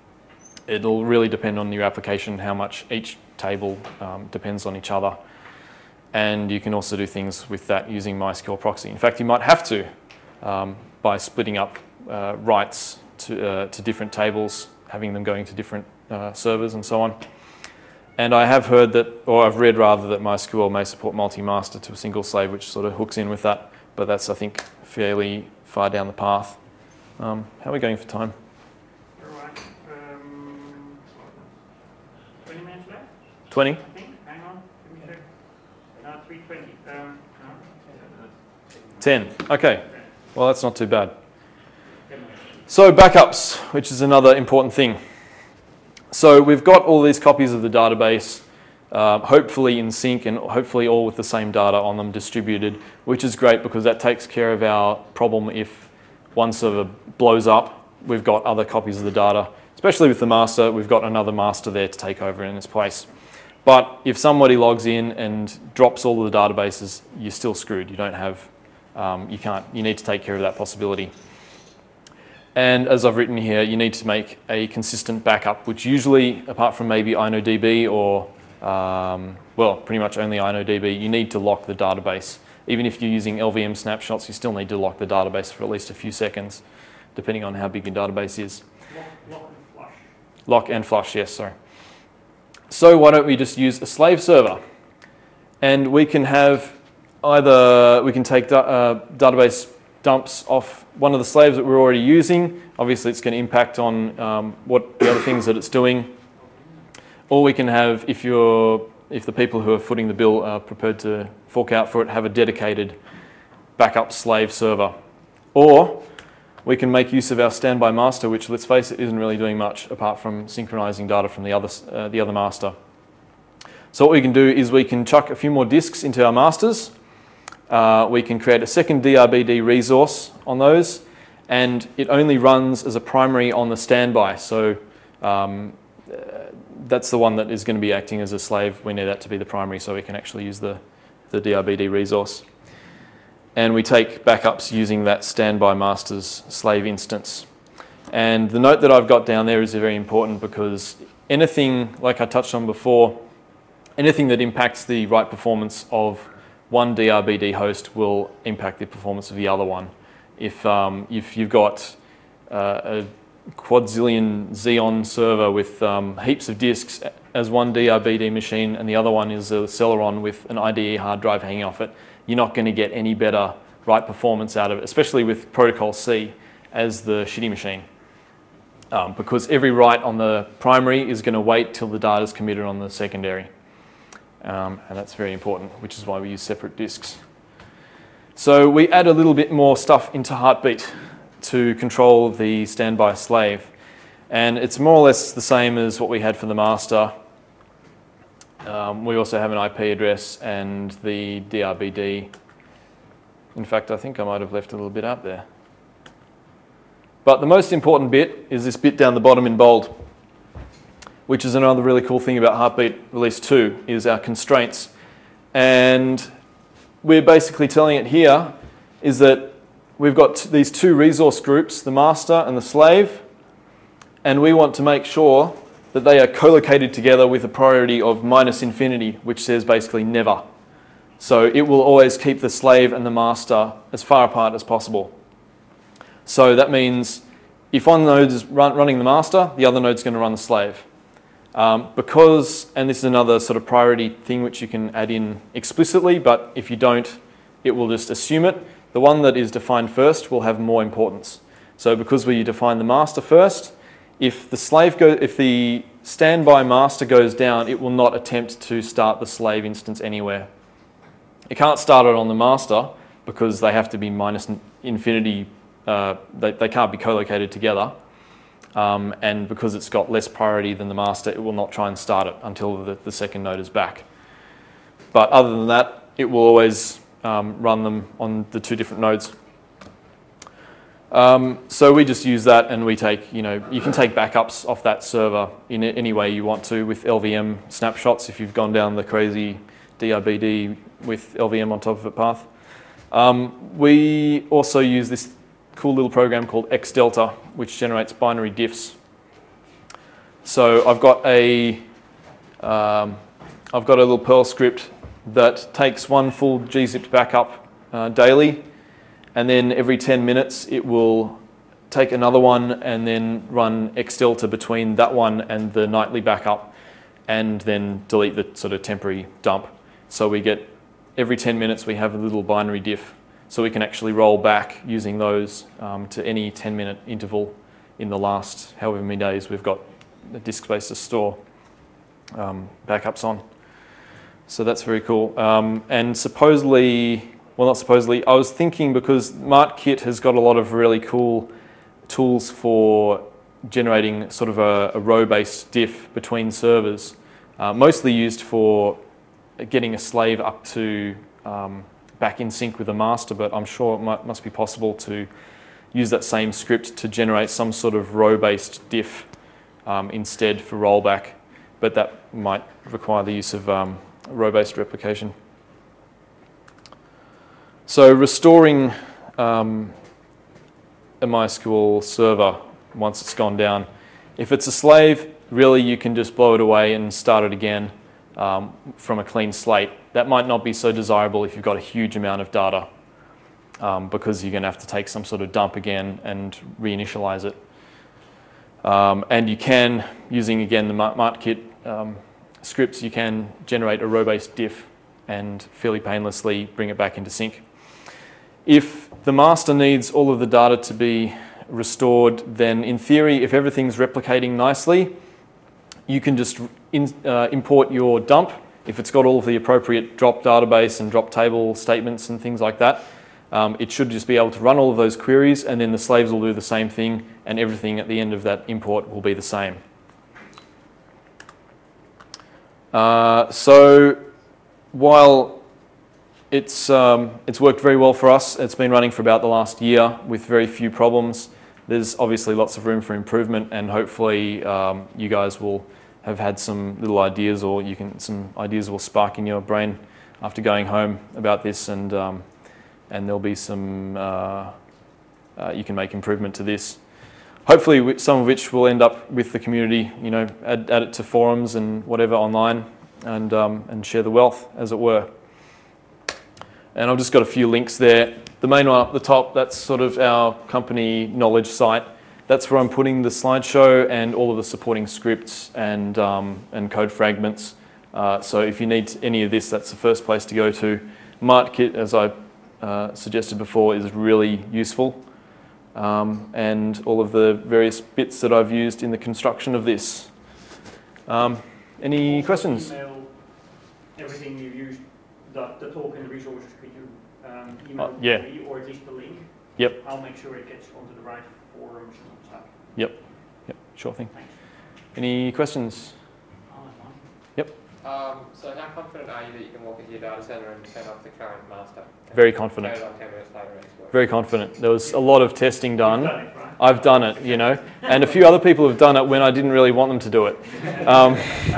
Speaker 1: It'll really depend on your application, how much each table um, depends on each other. And you can also do things with that using MySQL proxy. In fact, you might have to um, by splitting up uh, writes to, uh, to different tables, having them going to different uh, servers and so on. And I have heard that, or I've read rather, that MySQL may support multi-master to a single slave, which sort of hooks in with that. But that's, I think, fairly far down the path. Um, how are we going for time?
Speaker 2: All right. Um, twenty minutes left,
Speaker 1: twenty?
Speaker 2: I think. Hang on. Let me check. No, three twenty. Um, no.
Speaker 1: ten. Okay. Well, that's not too bad.
Speaker 2: ten minutes.
Speaker 1: So backups, which is another important thing. So we've got all these copies of the database, uh, hopefully in sync and hopefully all with the same data on them distributed, which is great because that takes care of our problem if one server blows up, we've got other copies of the data. Especially with the master, we've got another master there to take over in its place. But if somebody logs in and drops all of the databases, you're still screwed. You don't have, um, you can't, you need to take care of that possibility. And as I've written here, you need to make a consistent backup, which usually, apart from maybe InnoDB or, um, well, pretty much only InnoDB, you need to lock the database. Even if you're using L V M snapshots, you still need to lock the database for at least a few seconds, depending on how big your database is.
Speaker 2: Lock, lock and flush.
Speaker 1: Lock and flush, yes, sorry. So why don't we just use a slave server? And we can have either, we can take da uh, database dumps off one of the slaves that we're already using. Obviously, it's going to impact on um, what the other things that it's doing. Or we can have, if you're, if the people who are footing the bill are prepared to fork out for it, have a dedicated backup slave server. Or we can make use of our standby master, which, let's face it, isn't really doing much apart from synchronizing data from the other, uh, the other master. So what we can do is we can chuck a few more disks into our masters. Uh, we can create a second D R B D resource on those, and it only runs as a primary on the standby. So um, uh, that's the one that is going to be acting as a slave. We need that to be the primary so we can actually use the, the D R B D resource. And we take backups using that standby master's slave instance. And the note that I've got down there is very important because anything, like I touched on before, anything that impacts the write performance of one D R B D host will impact the performance of the other one. If, um, if you've got uh, a quadzillion Xeon server with um, heaps of disks as one D R B D machine and the other one is a Celeron with an I D E hard drive hanging off it, you're not going to get any better write performance out of it, especially with Protocol C as the shitty machine. um, because every write on the primary is going to wait till the data is committed on the secondary. Um, and that's very important, which is why we use separate disks. So we add a little bit more stuff into Heartbeat to control the standby slave. And it's more or less the same as what we had for the master. Um, we also have an I P address and the D R B D. In fact, I think I might have left a little bit out there. But the most important bit is this bit down the bottom in bold, which is another really cool thing about Heartbeat Release two, is our constraints. And we're basically telling it here is that we've got these two resource groups, the master and the slave, and we want to make sure that they are co-located together with a priority of minus infinity, which says basically never. So it will always keep the slave and the master as far apart as possible. So that means if one node is run, running the master, the other node is going to run the slave. Um, because, and this is another sort of priority thing which you can add in explicitly, but if you don't, it will just assume it. The one that is defined first will have more importance. So because we define the master first, if the slave go, if the standby master goes down, it will not attempt to start the slave instance anywhere. It can't start it on the master because they have to be minus infinity. Uh, they, they can't be co-located together. Um, and because it's got less priority than the master, it will not try and start it until the, the second node is back. But other than that, it will always um, run them on the two different nodes. Um, so we just use that, and we take, you know, you can take backups off that server in any way you want to with L V M snapshots if you've gone down the crazy D R B D with L V M on top of it path. Um, we also use this cool little program called Xdelta, which generates binary diffs. So I've got a, um, I've got a little Perl script that takes one full gzipped backup uh, daily, and then every ten minutes it will take another one and then run Xdelta between that one and the nightly backup, and then delete the sort of temporary dump. So we get, every ten minutes we have a little binary diff. So we can actually roll back using those um, to any ten minute interval in the last however many days we've got the disk space to store um, backups on. So that's very cool. Um, and supposedly, well not supposedly, I was thinking because MartKit has got a lot of really cool tools for generating sort of a, a row-based diff between servers, uh, mostly used for getting a slave up to um, back in sync with the master, but I'm sure it might, must be possible to use that same script to generate some sort of row-based diff um, instead for rollback, but that might require the use of um, row-based replication. So restoring um, a MySQL server once it's gone down, if it's a slave, really you can just blow it away and start it again um, from a clean slate. That might not be so desirable if you've got a huge amount of data um, because you're going to have to take some sort of dump again and reinitialize it. Um, and you can, using again the MartKit um, scripts, you can generate a row-based diff and fairly painlessly bring it back into sync. If the master needs all of the data to be restored, then in theory, if everything's replicating nicely, you can just in, uh, import your dump. If it's got all of the appropriate drop database and drop table statements and things like that, um, it should just be able to run all of those queries, and then the slaves will do the same thing, and everything at the end of that import will be the same. Uh, so while it's, um, it's worked very well for us, it's been running for about the last year with very few problems. There's obviously lots of room for improvement, and hopefully um, you guys will have had some little ideas, or you can some ideas will spark in your brain after going home about this, and um, and there'll be some uh, uh, you can make improvement to this. Hopefully, some of which will end up with the community. You know, add, add it to forums and whatever online, and um, and share the wealth, as it were. And I've just got a few links there. The main one up the top, that's sort of our company knowledge site. That's where I'm putting the slideshow and all of the supporting scripts and, um, and code fragments. Uh, so if you need any of this, that's the first place to go to. MartKit, as I uh, suggested before, is really useful. um, and all of the various bits that I've used in the construction of this. Um, any
Speaker 2: Also
Speaker 1: questions?
Speaker 2: Email everything you used, the, the talk and the resources, could you um, email
Speaker 1: Uh, yeah.
Speaker 2: me or at least the link?
Speaker 1: Yep.
Speaker 2: I'll make sure it gets onto the right forums and stuff.
Speaker 1: Yep, sure thing.
Speaker 2: Thanks.
Speaker 1: Any questions?
Speaker 2: I'll have one.
Speaker 3: Um, so how confident are you that you can walk into your data center and turn off the current master?
Speaker 1: Very confident.
Speaker 3: Turn it on ten minutes later and it's working?
Speaker 1: Very confident. There was a lot of testing done.
Speaker 2: You've done it, right?
Speaker 1: I've done it, you know, and a few other people have done it when I didn't really want them to do it. Um,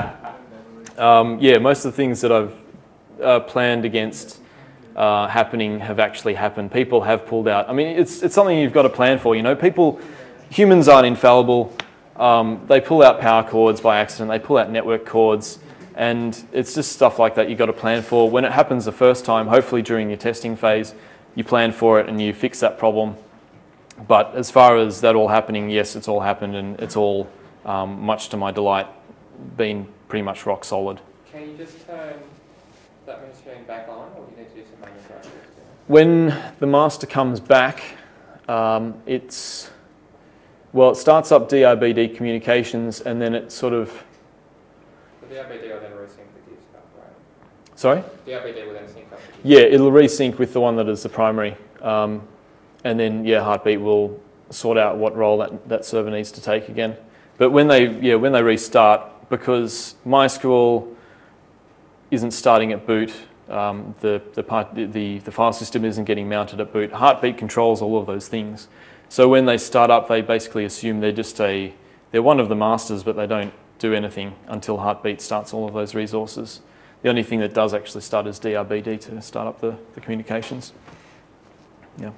Speaker 1: um, yeah, most of the things that I've uh, planned against uh, happening have actually happened. People have pulled out. I mean, it's it's something you've got to plan for, you know. People, humans aren't infallible. Um, they pull out power cords by accident. They pull out network cords. And it's just stuff like that you've got to plan for. When it happens the first time, hopefully during your testing phase, you plan for it and you fix that problem. But as far as that all happening, yes, it's all happened and it's all, um, much to my delight, been pretty much rock solid.
Speaker 3: Can you just turn that machine back on, or do you need to do some manual process?
Speaker 1: When the master comes back, um, it's, well, it starts up D I B D communications and then it sort of,
Speaker 3: The D I B D will then resync with your stuff, right?
Speaker 1: sorry?
Speaker 3: D I B D will then sync up with you.
Speaker 1: Yeah, it'll resync with the one that is the primary. Um, and then, yeah, Heartbeat will sort out what role that, that server needs to take again. But when they, yeah, when they restart, because MySQL isn't starting at boot, um, the, the, part, the, the, the file system isn't getting mounted at boot. Heartbeat controls all of those things. So when they start up, they basically assume they're just a, they're one of the masters, but they don't do anything until Heartbeat starts all of those resources. The only thing that does actually start is D I B D to start up the, the communications. Yeah.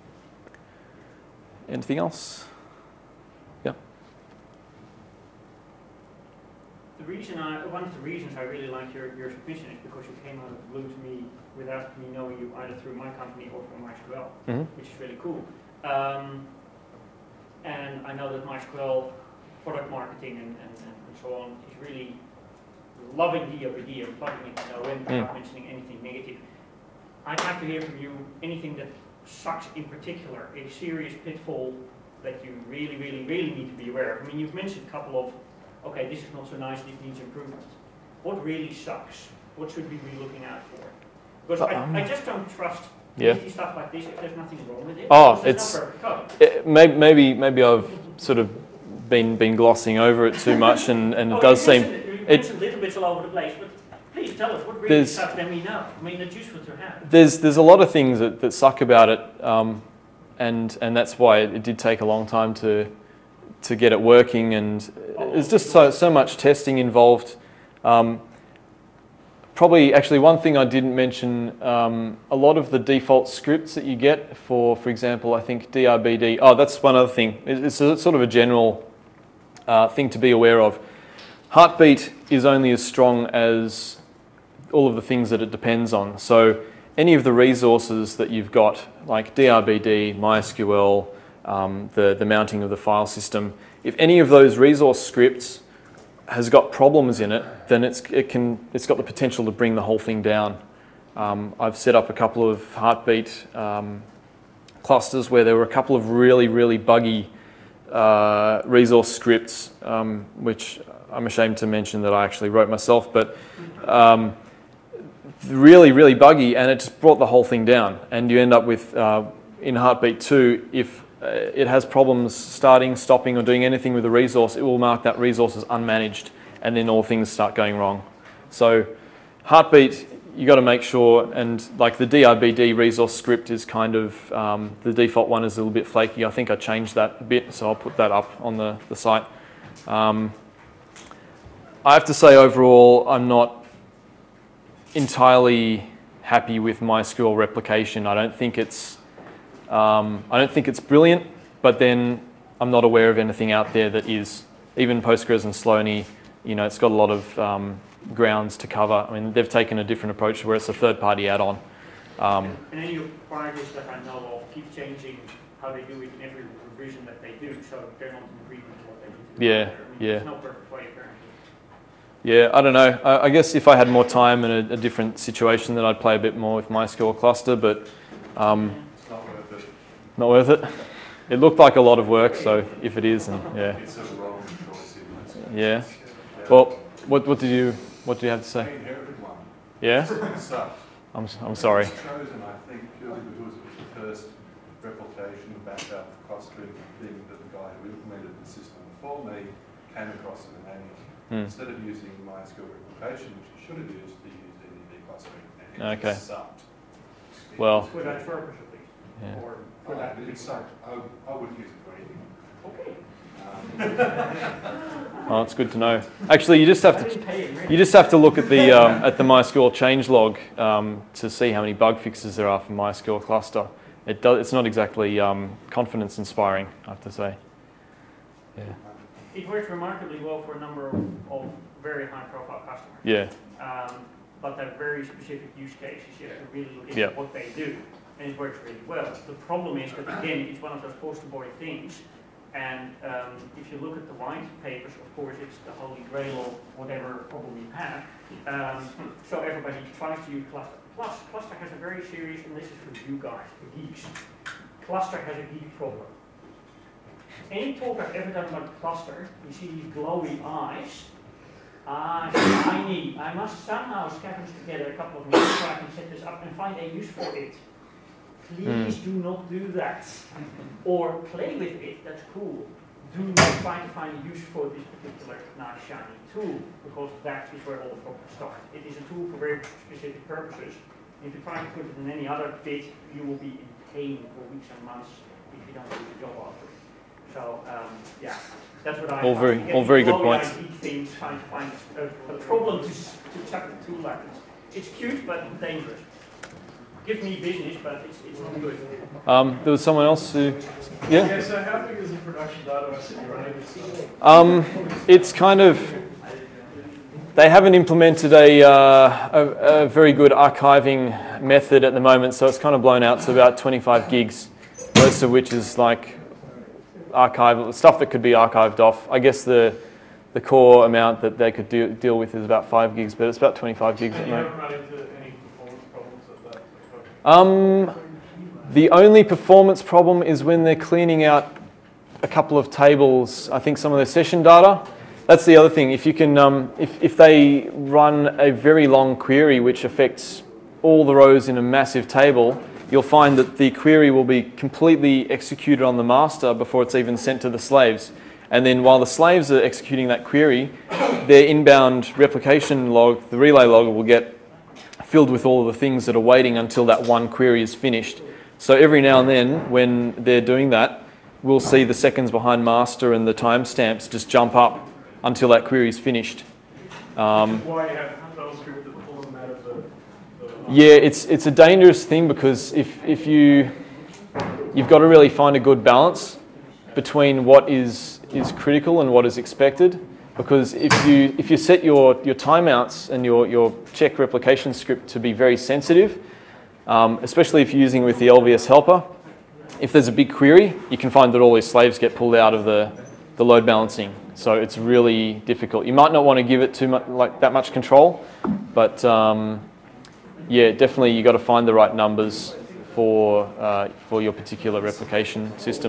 Speaker 1: Anything else? Yeah.
Speaker 2: The reason I, one of the reasons I really like your, your submission is because you came out of the blue to me without me knowing you either through my company or from MySQL,
Speaker 1: Mm-hmm.
Speaker 2: which is really cool. Um, and I know that MySQL product marketing and, and, and so on is really loving D I B D and plugging it in when without mentioning anything negative. I'd like to hear from you anything that sucks in particular, a serious pitfall that you really, really, really need to be aware of. I mean, you've mentioned a couple of, okay, this is not so nice, this needs improvement. What really sucks? What should we be looking out for? Because
Speaker 1: Um,
Speaker 2: I, I just don't trust
Speaker 1: Yeah.
Speaker 2: easy stuff like this if there's nothing wrong with it.
Speaker 1: Oh,
Speaker 2: because there's
Speaker 1: it's-
Speaker 2: no perfect code.
Speaker 1: It, may, maybe maybe I've sort of been been glossing over it too much, and, and
Speaker 2: Oh,
Speaker 1: it does
Speaker 2: you
Speaker 1: seem
Speaker 2: mentioned it- you
Speaker 1: it-
Speaker 2: mentioned little bits all over the place, but please tell us what really
Speaker 1: There's-
Speaker 2: sucks, then we know. I mean, it's useful to have.
Speaker 1: there's there's a lot of things that, that suck about it, um, and and that's why it, it did take a long time to to get it working, and there's just so so much testing involved. Um, Probably, actually, one thing I didn't mention, um, a lot of the default scripts that you get for, for example, I think D I B D, oh, that's one other thing. It's a, sort of a general uh, thing to be aware of. Heartbeat is only as strong as all of the things that it depends on. So any of the resources that you've got, like D I B D, MySQL, um, the, the mounting of the file system, if any of those resource scripts has got problems in it, then it's it can it's got the potential to bring the whole thing down. Um, I've set up a couple of Heartbeat um, clusters where there were a couple of really really buggy uh, resource scripts, um, which I'm ashamed to mention that I actually wrote myself, but um, really really buggy, and it just brought the whole thing down. And you end up with uh, in Heartbeat two, if Uh, it has problems starting, stopping, or doing anything with a resource, it will mark that resource as unmanaged, and then all things start going wrong. So Heartbeat, you got to make sure, and like the D I B D resource script is kind of, um, the default one is a little bit flaky. I think I changed that a bit, so I'll put that up on the, the site. Um, I have to say overall, I'm not entirely happy with MySQL replication. I don't think it's Um, I don't think it's brilliant, but then I'm not aware of anything out there that is. Even Postgres and Sloaney, you know, it's got a lot of um, grounds to cover. I mean, they've taken a different approach where it's a third-party add-on. Um,
Speaker 2: And any of parties that I know of keep changing how they do it in every revision that they do, so they're not in agreement with what they do.
Speaker 1: Yeah,
Speaker 2: I mean,
Speaker 1: yeah.
Speaker 2: There's no perfect way, apparently.
Speaker 1: yeah, I don't know. I, I guess if I had more time and a, a different situation, then I'd play a bit more with MySQL cluster, but um,
Speaker 5: It's not worth it.
Speaker 1: not worth it. It looked like a lot of work, so if it is, and yeah.
Speaker 5: It's a wrong choice, isn't it?
Speaker 1: Yeah. Well, what what did you what do you have to
Speaker 5: I
Speaker 1: say?
Speaker 5: inherited one.
Speaker 1: Yeah.
Speaker 5: Such.
Speaker 1: I'm I'm sorry.
Speaker 5: It was chosen, I think, purely because it was the first replication backup clustering thing that the guy who implemented the system before me came across in the manual.
Speaker 1: Hmm.
Speaker 5: Instead of using MySQL replication, which you should have used, he used N D B clustering, and it
Speaker 1: Okay.
Speaker 5: just sucked. It
Speaker 1: Well-
Speaker 5: was
Speaker 2: For that purpose at least,
Speaker 1: Yeah.
Speaker 2: or
Speaker 5: Oh,
Speaker 2: for that.
Speaker 5: it sucked. I, I wouldn't use it for anything.
Speaker 2: Okay.
Speaker 5: Um,
Speaker 1: Oh, it's good to know. Actually, you just have
Speaker 2: I
Speaker 1: to
Speaker 2: didn't pay him, really.
Speaker 1: you just have to look at the um, at the MySQL changelog um, to see how many bug fixes there are for MySQL cluster. It does. It's not exactly um, confidence inspiring, I have to say. Yeah.
Speaker 2: It works remarkably well for a number of, of very high profile customers.
Speaker 1: Yeah.
Speaker 2: Um, but they're very specific use cases. You have to really look into
Speaker 1: Yeah.
Speaker 2: what they do. And it works really well. The problem is that, again, it's one of those poster boy things. And um, if you look at the white papers, of course, it's the holy grail of whatever problem you have. Um, so everybody tries to use Cluster. Plus, Cluster has a very serious, and this is for you guys, the geeks. Cluster has a geek problem. Any talk I've ever done about Cluster, you see these glowy eyes. Ah, shiny. I must somehow scavenge together a couple of minutes so I can set this up and find a use for it. Please do not do that. Or play with it, that's cool. Do not try to find a use for this particular nice shiny tool, because that is where all the problems start. It is a tool for very specific purposes. If you try to put it in any other bit, you will be in pain for weeks and months if you don't do the job after it. So, um, yeah, that's what I
Speaker 1: All very-
Speaker 2: find.
Speaker 1: all very good
Speaker 2: Glowy-eyed
Speaker 1: points.
Speaker 2: geek things, trying to find a, a problem to, s- to chuck the tool at it. It's cute, but dangerous. Gives me business, but it's, it's not good.
Speaker 1: Um, there was someone else who. Yeah.
Speaker 6: Yeah, so how big is the production database that you're running?
Speaker 1: Um, it's kind of. They haven't implemented a, uh, a, a very good archiving method at the moment, so it's kind of blown out to about twenty-five gigs, most of which is like archival stuff that could be archived off. I guess the the core amount that they could do, deal with is about five gigs, but it's about twenty-five gigs at
Speaker 6: And
Speaker 1: the
Speaker 6: you
Speaker 1: moment.
Speaker 6: haven't run into any performance problems at that?
Speaker 1: Um, the only performance problem is when they're cleaning out a couple of tables, I think some of their session data. That's the other thing. If you can, um, if, if they run a very long query which affects all the rows in a massive table, you'll find that the query will be completely executed on the master before it's even sent to the slaves. And then while the slaves are executing that query, their inbound replication log, the relay log, will get filled with all of the things that are waiting until that one query is finished. So every now and then, when they're doing that, we'll see the seconds behind master and the timestamps just jump up until that query is finished. Um,
Speaker 6: Why you have those script that pull them out of the... the
Speaker 1: yeah, it's it's a dangerous thing because if if you you've got to really find a good balance between what is is critical and what is expected. Because if you if you set your, your timeouts and your, your check replication script to be very sensitive, um, especially if you're using with the L V S helper, if there's a big query, you can find that all these slaves get pulled out of the, the load balancing. So it's really difficult. You might not want to give it too much like that much control, but um, yeah, definitely you got to find the right numbers for uh, for your particular replication system.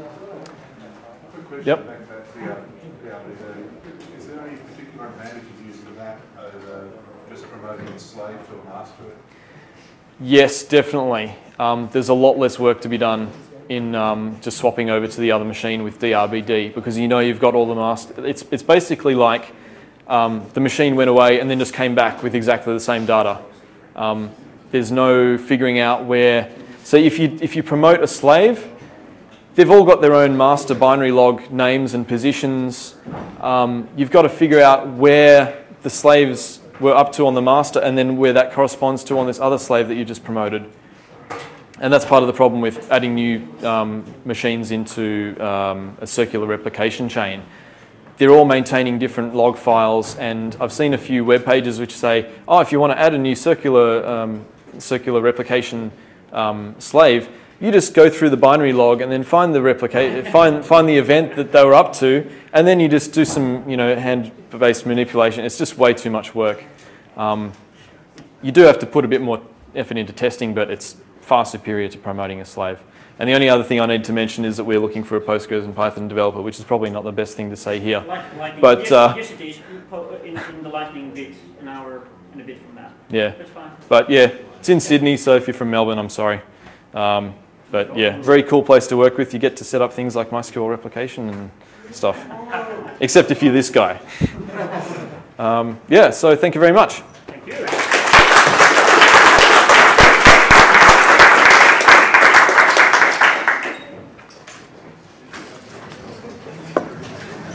Speaker 5: Quick question
Speaker 1: Yep.
Speaker 5: back to that P R P R D. Is there any particular advantage of using that over just promoting a slave to a master?
Speaker 1: Yes, definitely. Um, there's a lot less work to be done in um, just swapping over to the other machine with D R B D because you know you've got all the master. It's it's basically like um, the machine went away and then just came back with exactly the same data. Um, there's no figuring out where. So if you if you promote a slave, they've all got their own master binary log names and positions. Um, you've got to figure out where the slaves were up to on the master and then where that corresponds to on this other slave that you just promoted. And that's part of the problem with adding new um, machines into um, a circular replication chain. They're all maintaining different log files, and I've seen a few web pages which say, oh, if you want to add a new circular, um, circular replication um, slave, you just go through the binary log and then find the replicate, find find the event that they were up to, and then you just do some, you know, hand-based manipulation. It's just way too much work. Um, you do have to put a bit more effort into testing, but it's far superior to promoting a slave. And the only other thing I need to mention is that we're looking for a Postgres and Python developer, which is probably not the best thing to say here.
Speaker 2: Like, lightning,
Speaker 1: But,
Speaker 2: yes,
Speaker 1: uh,
Speaker 2: yes it is, in, in the lightning bit, an hour and a bit from that.
Speaker 1: Yeah,
Speaker 2: That's fine.
Speaker 1: but yeah, it's in Sydney, so if you're from Melbourne, I'm sorry. Um, but yeah, very cool place to work with. You get to set up things like MySQL replication and stuff, except if you're this guy. Um, yeah, so thank you very much.
Speaker 2: Thank you.